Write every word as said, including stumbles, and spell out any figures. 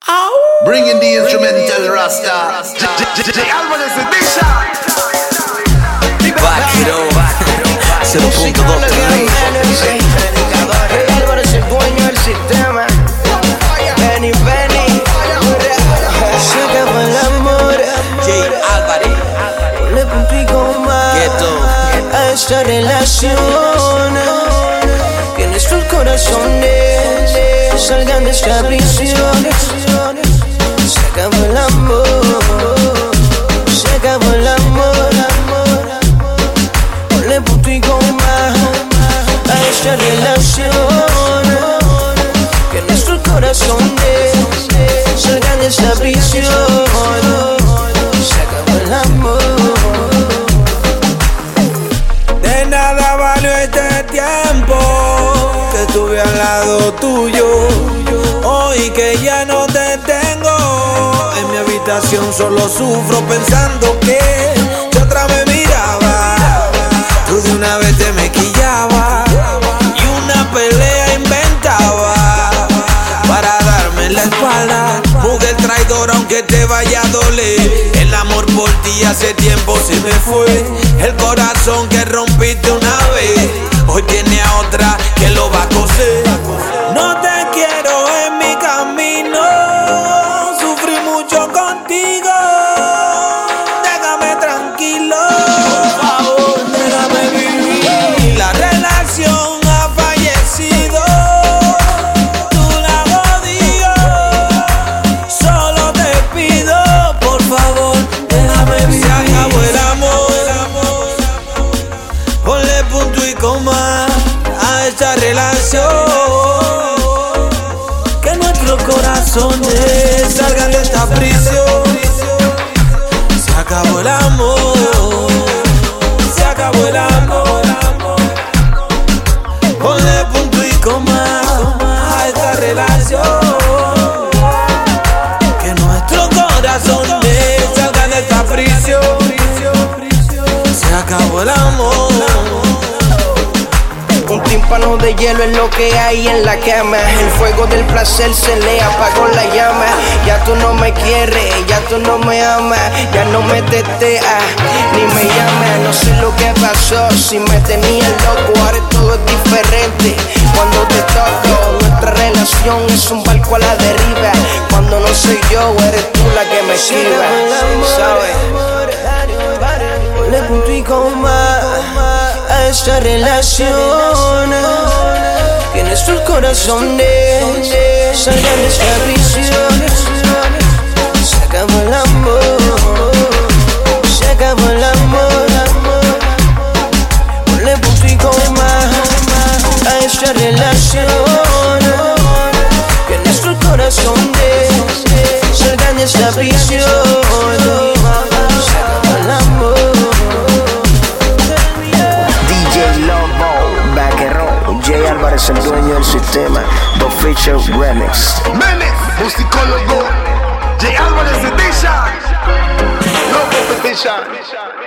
Bringing the instrumental Rasta. J Alvarez edition. Back it up. cero punto dos J Alvarez el dueño del sistema. Benny, Benny. Se acabó el amor. J Alvarez. Le punto y coma Ghetto. a esta relación. Que nuestros corazones salgan de esta prisión. Se acabó el amor. Se acabó el amor. Ponle punto y coma a esta relación. Que nuestros corazones salgan de esta prisión. Se acabó el amor. De nada valió este tiempo que estuve al lado tuyo. Hoy que ya no te tengo en mi habitación, solo sufro pensando que yo otra me miraba. Tú de una vez te me quillaba y una pelea inventaba para darme la espalda. Mujer traidora, aunque te vaya a doler, el amor por ti hace tiempo se me fue. El corazón que rompiste una vez, hoy tiene a otra que lo va a coser. No te quiero en mi camino, sufrí mucho contigo. Déjame tranquilo, por favor, déjame vivir. La relación ha fallecido, tú la odio. Solo te pido, por favor, déjame vivir. Se acabó el amor, ponle punto y coma a esta relación. Que nuestros corazones salgan de esta prisión. Se acabó el amor, se acabó el amor. Ponle punto y coma a esta relación. Que nuestros corazones salgan de esta prisión. Se acabó el amor. Un tímpano de hielo es lo que hay en la cama. El fuego del placer se le apagó la llama. Ya tú no me quieres, ya tú no me amas. Ya no me teteas, ni me llamas. No sé lo que pasó, si me tenía loco. Ahora todo es diferente cuando te toco. Nuestra relación es un barco a la deriva. Cuando no soy yo, eres tú la que me esquiva. ¿Sabes? Ponle punto y coma a esta relación. Que nuestros corazones salgan de esta prisión. Se acabó el amor, se acabó el amor. Ponle punto y coma a esta relación. Que nuestros corazones salgan de esta prisión. Se acabó el amor. J Alvarez, el dueño del sistema. The Feature Remix. Menes, musicólogo. J Alvarez edition. No competition.